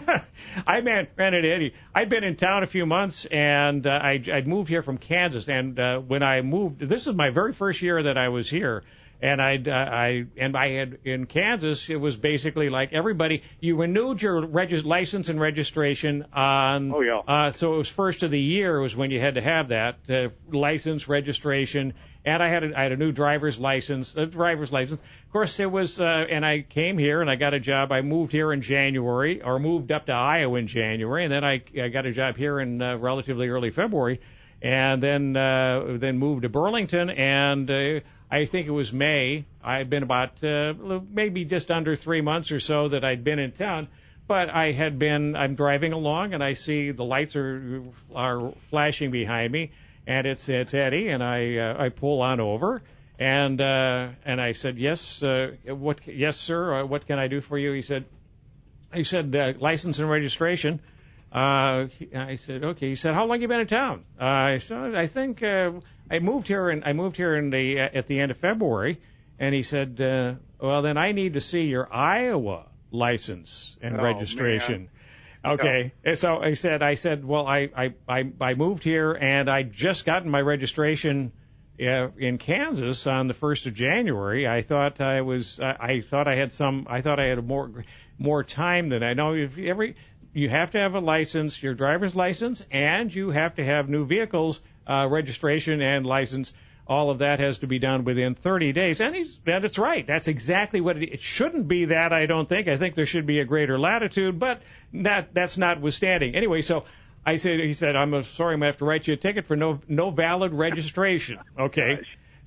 I man, ran into Eddie. I'd been in town a few months, and uh, I I'd moved here from Kansas, and uh, when I moved, this is my very first year that I was here. And I, uh, I, and I had in Kansas. It was basically like everybody. You renewed your regi- license and registration on. Oh, yeah. Uh, so it was first of the year was when you had to have that uh, license, registration, and I had a, I had a new driver's license. A driver's license. Of course, it was. Uh, and I came here and I got a job. I moved here in January, or moved up to Iowa in January, and then I, I got a job here in uh, relatively early February, and then uh, then moved to Burlington and. Uh, I think it was May. I'd been about uh, maybe just under three months or so that I'd been in town. But I had been, I'm driving along and I see the lights are are flashing behind me, and it's it's Eddie, and I uh, I pull on over, and uh, and I said, yes, uh, what, yes, sir, uh, what can I do for you? He said, he said uh, license and registration. Uh, I said, okay. He said, how long you been in town? Uh, I said, I think uh, I moved here and I moved here in the at the end of February. And he said, uh, well, then I need to see your Iowa license and Oh, registration. man. Okay. And so I said, I said, well, I I I, I moved here and I just gotten my registration. Uh, in Kansas on the first of January. I thought I was, I, I thought I had some, I thought I had more, more time than I know. If every, you have to have a license, your driver's license, and you have to have new vehicles uh, registration and license. All of that has to be done within thirty days. And he's, and it's right. That's exactly what it, it shouldn't be. That I don't think. I think there should be a greater latitude, but that that's notwithstanding. Anyway, so. I said, he said, I'm sorry, I'm going to have to write you a ticket for no no valid registration. Okay.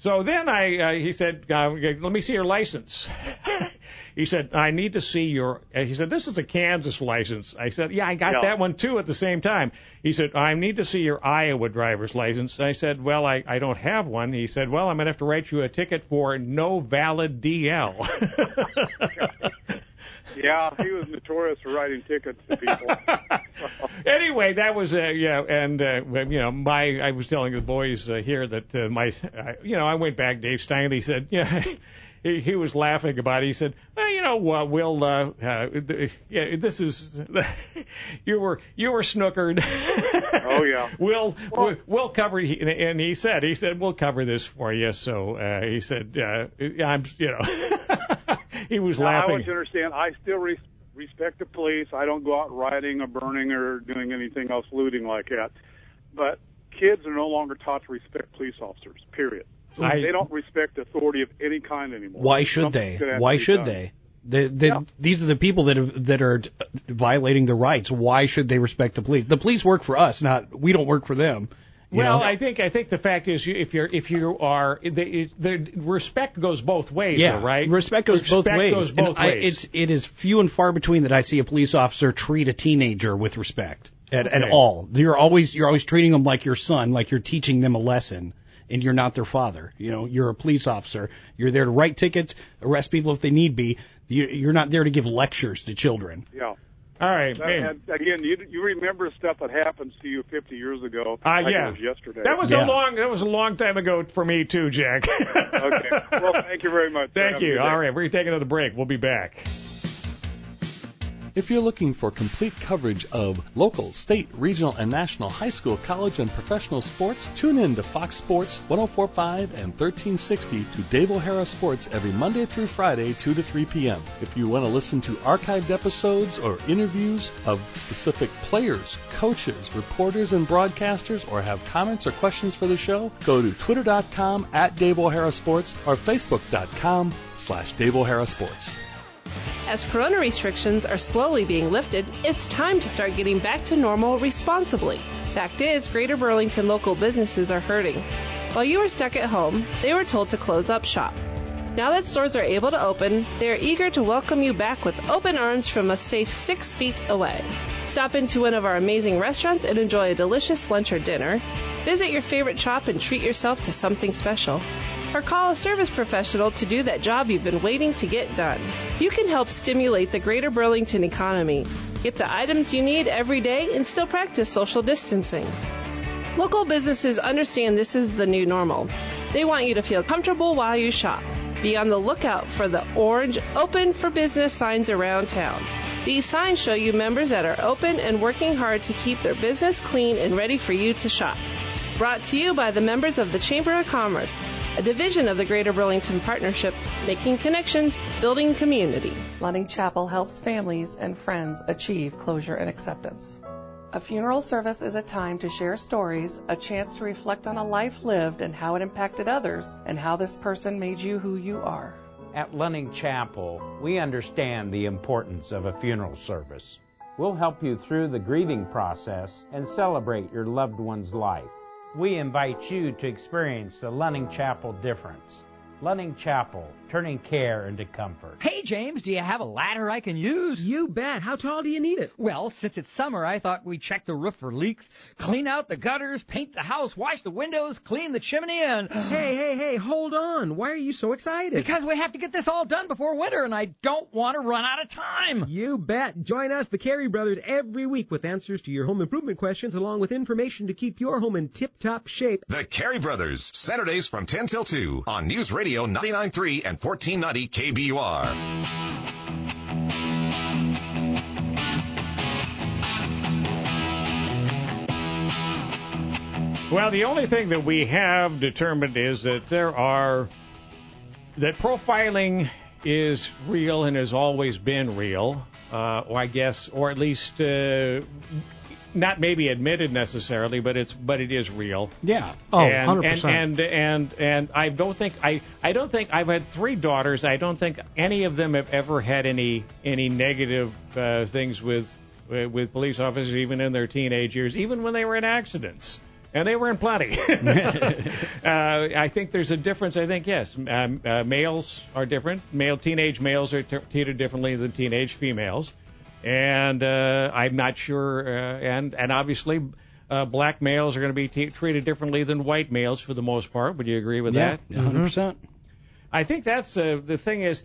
So then I, uh, he said, uh, let me see your license. He said, I need to see your, uh, he said, this is a Kansas license. I said, yeah, I got Yeah. that one too at the same time. He said, I need to see your Iowa driver's license. I said, well, I, I don't have one. He said, well, I'm going to have to write you a ticket for no valid D L. Yeah, he was notorious for writing tickets to people. Anyway, that was uh, yeah, and uh, you know, my I was telling the boys uh, here that uh, my, uh, you know, I went back. Dave Stein, he said, yeah, he, he was laughing about it. He said, well, you know, uh, we'll, uh, uh, yeah, this is, you were you were snookered. Oh yeah. we'll, we'll we'll cover. And he said, he said, we'll cover this for you. So uh, he said, uh, I'm, you know. He was now, laughing. I want you to understand, I still re- respect the police. I don't go out rioting or burning or doing anything else looting like that. But kids are no longer taught to respect police officers, period. I, they don't respect authority of any kind anymore. Why should Something's they? gonna have Why to be should done. they? The, the, Yeah. These are the people that are, that are violating their rights. Why should they respect the police? The police work for us, not we don't work for them. You Well, know? I think I think the fact is, you, if you're if you are, the, the respect goes both ways, yeah, though, right? Respect goes both Respect ways. goes both and I, ways. it's it is few and far between that I see a police officer treat a teenager with respect at, at Okay. all. You're always you're always treating them like your son, like you're teaching them a lesson, and you're not their father. You know, you're a police officer. You're there to write tickets, arrest people if they need be. You, you're not there to give lectures to children. Yeah. All right. That, and again, you you remember stuff that happens to you fifty years ago. Uh, like yeah. it was yesterday. That was Yeah. a long that was a long time ago for me too, Jack. Okay. Well, thank you very much. Thank Have a you. good day. All right, we're taking another break. We'll be back. If you're looking for complete coverage of local, state, regional, and national high school, college, and professional sports, tune in to Fox Sports one oh four point five and thirteen sixty to Dave O'Hara Sports every Monday through Friday, two to three p.m. If you want to listen to archived episodes or interviews of specific players, coaches, reporters, and broadcasters, or have comments or questions for the show, go to twitter dot com at Dave O'Hara Sports or facebook dot com slash Dave O'Hara Sports. As corona restrictions are slowly being lifted, it's time to start getting back to normal responsibly. Fact is, Greater Burlington local businesses are hurting. While you were stuck at home, they were told to close up shop. Now that stores are able to open, they are eager to welcome you back with open arms from a safe six feet away. Stop into one of our amazing restaurants and enjoy a delicious lunch or dinner. Visit your favorite shop and treat yourself to something special. Or call a service professional to do that job you've been waiting to get done. You can help stimulate the Greater Burlington economy. Get the items you need every day and still practice social distancing. Local businesses understand this is the new normal. They want you to feel comfortable while you shop. Be on the lookout for the orange Open for Business signs around town. These signs show you members that are open and working hard to keep their business clean and ready for you to shop. Brought to you by the members of the Chamber of Commerce, a division of the Greater Burlington Partnership, making connections, building community. Lunning Chapel helps families and friends achieve closure and acceptance. A funeral service is a time to share stories, a chance to reflect on a life lived and how it impacted others, and how this person made you who you are. At Lunning Chapel, we understand the importance of a funeral service. We'll help you through the grieving process and celebrate your loved one's life. We invite you to experience the Lunning Chapel difference. Lunning Chapel, turning care into comfort. Hey, James, do you have a ladder I can use? You bet. How tall do you need it? Well, since it's summer, I thought we'd check the roof for leaks, clean out the gutters, paint the house, wash the windows, clean the chimney, and... Hey, hey, hey, hold on. Why are you so excited? Because we have to get this all done before winter, and I don't want to run out of time. You bet. Join us, the Carey Brothers, every week with answers to your home improvement questions, along with information to keep your home in tip-top shape. The Carey Brothers, Saturdays from ten till two on News Radio ninety-nine point three and fourteen ninety K B U R. Well, the only thing that we have determined is that there are, that profiling is real and has always been real, uh, or I guess, or at least uh, not maybe admitted necessarily, but it's but it is real. Yeah. Oh, and, one hundred percent. And, and and and I don't think I I don't think I've had three daughters. I don't think any of them have ever had any any negative uh, things with uh, with police officers, even in their teenage years, even when they were in accidents. And they were in plenty. uh, I think there's a difference. I think, yes, um, uh, males are different. Male teenage males are t- treated differently than teenage females. And uh, I'm not sure. Uh, and, and obviously, uh, black males are going to be t- treated differently than white males for the most part. Would you agree with yeah, that? one hundred percent. I think that's uh, the thing is,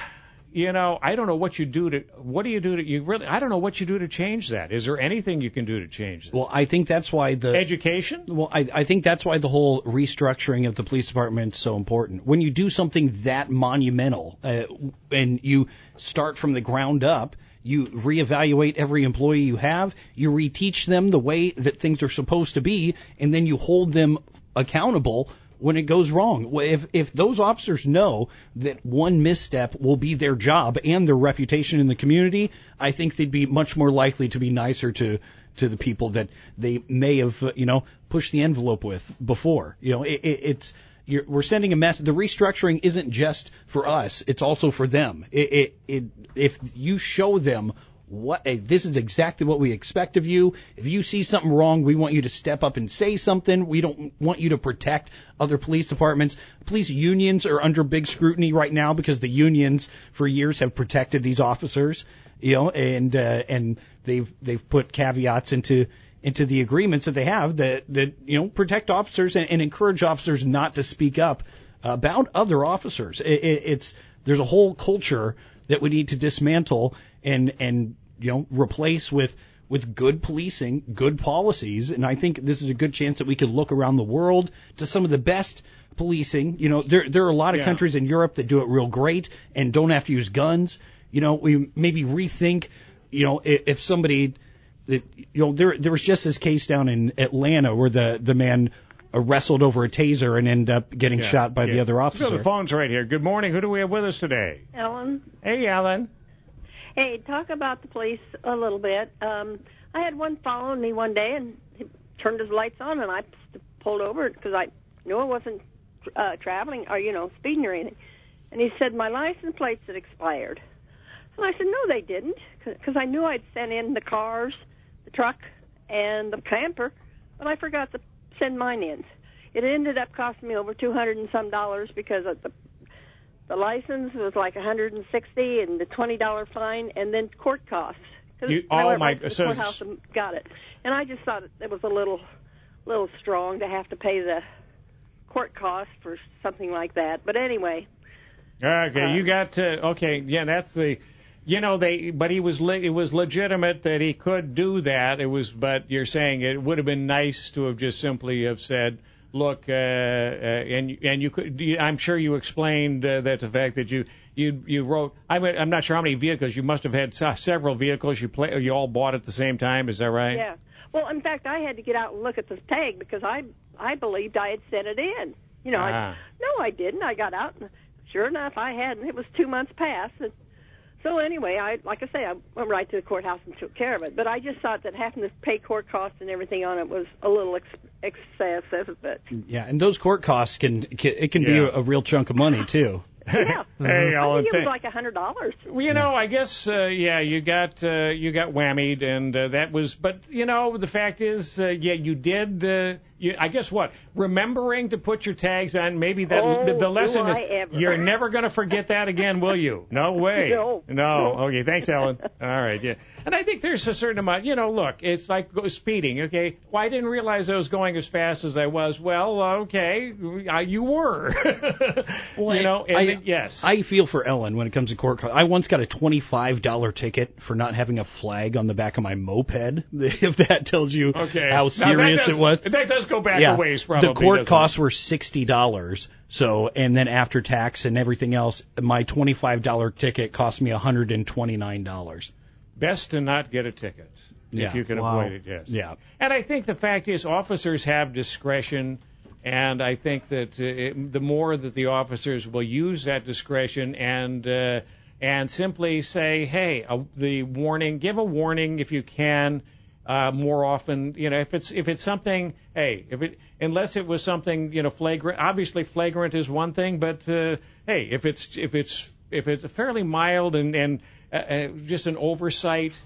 you know, I don't know what you do to, what do you do to, you really, I don't know what you do to change that. Is there anything you can do to change that? Well, I think that's why the... Education? Well, I, I think that's why the whole restructuring of the police department is so important. When you do something that monumental, uh, and you start from the ground up, you reevaluate every employee you have, you reteach them the way that things are supposed to be, and then you hold them accountable when it goes wrong. If if those officers know that one misstep will be their job and their reputation in the community, I think they'd be much more likely to be nicer to to the people that they may have, uh, you know, pushed the envelope with before. You know, it, it, it's you're, we're sending a message. The restructuring isn't just for us; it's also for them. It, it, it if you show them what hey, this is exactly what we expect of you. If you see something wrong, we want you to step up and say something. We don't want you to protect other police departments. Police unions are under big scrutiny right now because the unions for years have protected these officers, you know, and uh, and they've they've put caveats into into the agreements that they have that that you know protect officers and, and encourage officers not to speak up about other officers. It, it, it's there's a whole culture that we need to dismantle and and you know replace with with good policing, good policies, and I think this is a good chance that we could look around the world to some of the best policing. You know, there there are a lot of yeah. countries in Europe that do it real great and don't have to use guns. You know, we maybe rethink. You know, if, if somebody that you know there there was just this case down in Atlanta where the the man wrestled over a taser and ended up getting yeah. shot by yeah. the other officer. Let's go to the phones right here. Good morning. Who do we have with us today? Ellen. Hey, Ellen. Hey, talk about the police a little bit. Um, I had one following me one day, and he turned his lights on, and I pulled over because I knew I wasn't uh, traveling or, you know, speeding or anything. And he said my license plates had expired. And I said, no, they didn't, because I knew I'd sent in the cars, the truck, and the camper, but I forgot to send mine in. It ended up costing me over two hundred and some dollars because of the The license was like one hundred sixty dollars and the twenty dollars fine, and then court costs. You, I oh went my! right to the So, courthouse and got it. And I just thought it was a little, little strong to have to pay the court costs for something like that. But anyway. Okay, uh, you got uh, okay. Yeah, that's the. You know they, but he was le- it was legitimate that he could do that. It was, but you're saying it would have been nice to have just simply have said, look, uh, uh, and and you could. I'm sure you explained uh, that the fact that you you you wrote. I'm I'm not sure how many vehicles you must have had. Several vehicles you play. You all bought at the same time. Is that right? Yeah. Well, in fact, I had to get out and look at the tag because I I believed I had sent it in. You know, ah. I, no, I didn't. I got out and sure enough, I hadn't. It was two months past. And so anyway, I like I say, I went right to the courthouse and took care of it. But I just thought that having to pay court costs and everything on it was a little ex- excessive. But yeah, and those court costs can, can it can Yeah. be a, a real chunk of money too. yeah, Hey, I Alan, think it was thank- like a hundred dollars. Well, you know, I guess, uh, yeah, you got uh, you got whammied, and uh, that was. But you know, the fact is, uh, yeah, you did. Uh, you, I guess what? Remembering to put your tags on, maybe that Oh, the, the do lesson is I ever. you're never going to forget that again, will you? No way. No. No. Okay. Thanks, Ellen. All right. Yeah. And I think there's a certain amount. You know, look, it's like go- speeding. Okay. Well, I didn't realize I was going as fast as I was. Well, okay, I, you were. Well, you know. And I, it- yes. I feel for Ellen when it comes to court costs. I once got a twenty-five dollars ticket for not having a flag on the back of my moped. If that tells you Okay. how Now, serious that does, it was. That does go back yeah, a ways, probably. the court doesn't costs were sixty dollars. So, and then after tax and everything else, my twenty-five dollars ticket cost me one hundred twenty-nine dollars. it? Best to not get a ticket Yeah. if you can Wow. avoid it. Yes. Yeah. And I think the fact is, officers have discretion, and I think that uh, it, the more that the officers will use that discretion and uh, and simply say, hey, uh, the warning, give a warning if you can. Uh, more often, you know, if it's if it's something, hey, if it unless it was something, you know, flagrant. Obviously, flagrant is one thing, but uh, hey, if it's if it's if it's fairly mild and and uh, uh, just an oversight,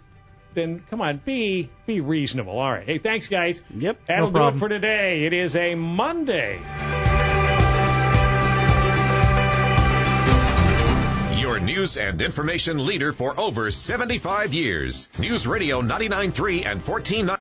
then come on, be be reasonable. All right. Hey, thanks, guys. Yep. That'll no do problem. it for today. It is a Monday. Your news and information leader for over seventy-five years. News Radio ninety-nine point three and fourteen ninety.